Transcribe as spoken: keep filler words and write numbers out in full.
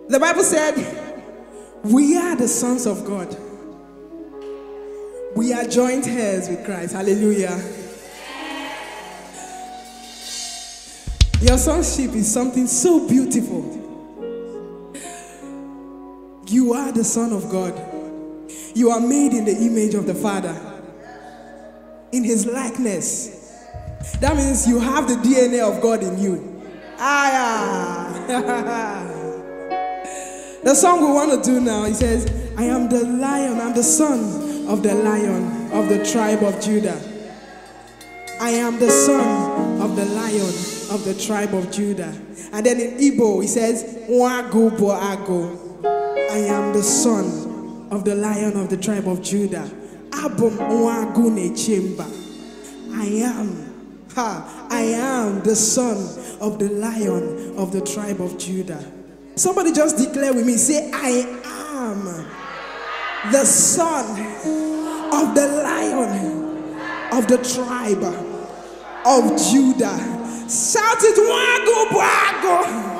The Bible said, we are the sons of God. We are joint heirs with Christ. Hallelujah. Your sonship is something so beautiful. You are the Son of God. You are made in the image of the Father, in His likeness. That means you have the D N A of God in you. Ah, yeah. The song we want to do now, it says, I am the lion, I'm the son of the lion of the tribe of Judah. I am the son of the lion of the tribe of Judah. And then in Igbo, he says, Nwagu bo ago. I am the son of the lion of the tribe of Judah. Abum Nwagu nechemba. I am, ha, I am the son of the lion of the tribe of Judah. Somebody just declare with me, say, I am the son of the lion of the tribe of Judah. Shout it, Nwagu bo ago.